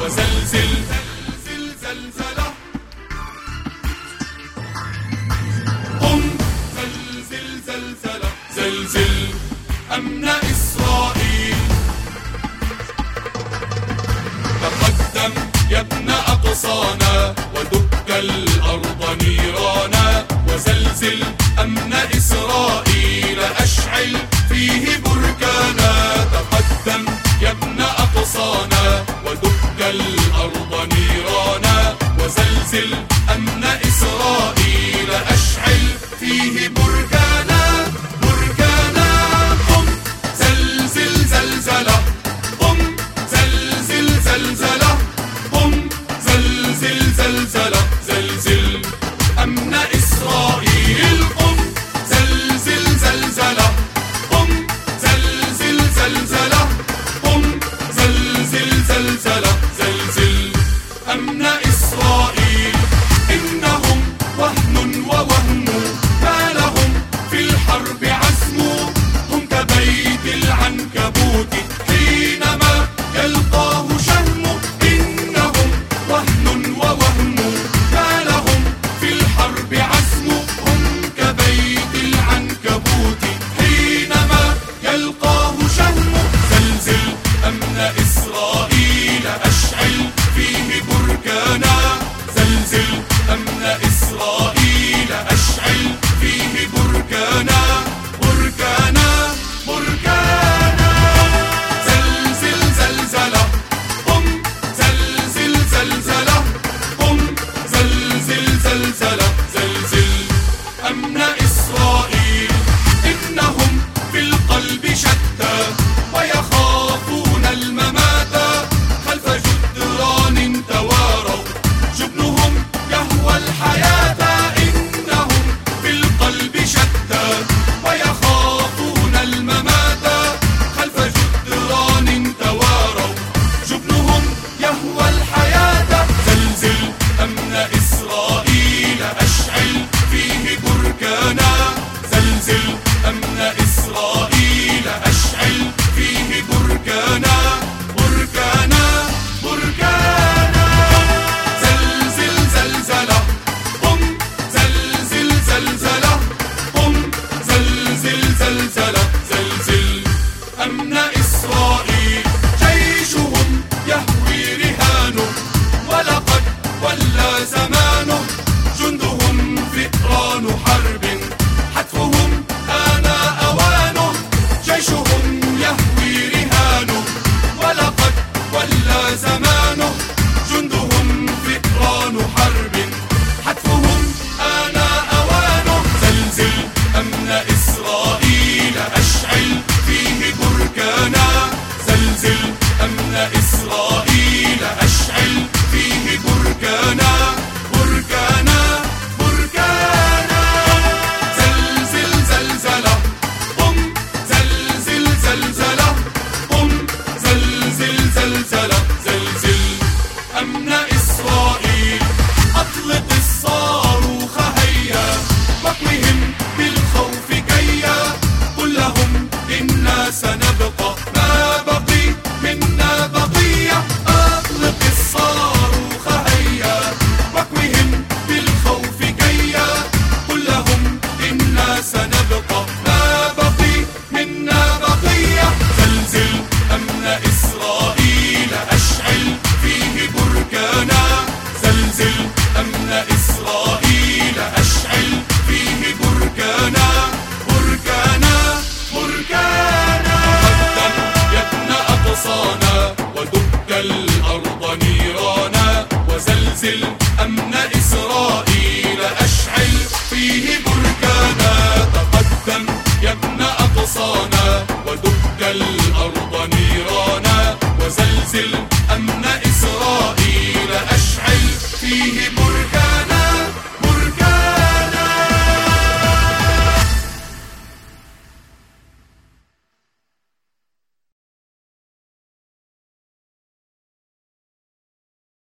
وزلزل زلزلة قم زلزل زلزلة زلزل أمن إسرائيل تقدم يا ابن أقصانا ودك الأرض نيرانا وزلزل أمن إسرائيل أشعل فيه بركانا تقدم يا ابن أقصانا ودك الأرض نيرانا وزلزل أمن إسرائيل أشعل فيه بركانا بركانا قم زلزل زلزلة قم زلزل زلزلة قم زلزل زلزلة زلزل أمن إسرائيل قم زلزل زلزلة قم زلزل زلزلة قم زلزل زلزلة زلزل أمن إسرائيل إنهم وهن ووهن ما لهم في الحرب عزم هم كبيت العنكبوت حينما يلقاه شهم إنهم وهن ووهن ما لهم في الحرب عزم هم كبيت العنكبوت حينما يلقاه شهم زلزل أمن إسرائيل أشعل فيه بركانا زلزل أمن إسرائيل أشعل فيه بركانا بركانا بركانا زلزل زلزلة قم زلزل زلزلة قم زلزل زلزلة زلزل أمن إسرائيل إنهم في القلب شتى ويخافون الممات خلف جدران تواروا جبنهم يهوى الحياة إنهم في القلب شتى ويخافون الممات خلف جدران تواروا جبنهم يهوى الحياة زلزل أمن إسرائيل أشعل فيه بركانا زلزل أمن إسرائيل أشعل فيه بركانا بركانا بركانا زلزل زلزلة قم زلزل زلزلة قم زلزل زلزلة زلزل أمن إسرائيل جيشهم يهوي رهانه ولقد ولى زمانه جندهم فئران حرب حتفهم آن أوانه جيشهم يهوي رهانه ولقد ولى زمانه جندهم فئران حرب حتفهم آن أوانه زلزل أمن إسرائيل أشعل فيه بركانا زلزل أمن إسرائيل أشعل فيه بركانا بركانا بركانا زلزل زلزلة قم زلزل زلزلة قم زلزل زلزلة زلزل أمن إسرائيل أطلق الصاروخ هيا واكوهم بالخوف كيا قل لهم إنا سنبقى ما بقي منا بقية أطلق الصاروخ هيا واكوهم بالخوف كيا قل لهم إنا سنبقى ما بقي منا بقية زلزل أمن إسرائيل أشعل فيه بركانا زلزل أمن إسرائيل أشعل فيه بركانا بركانا بركانا قدم يا ابن أقصانا ودك الأرض نيرانا وزلزل أمن إسرائيل أشعل فيه بركانا تقدم يا ابن أقصانا ودك الأرض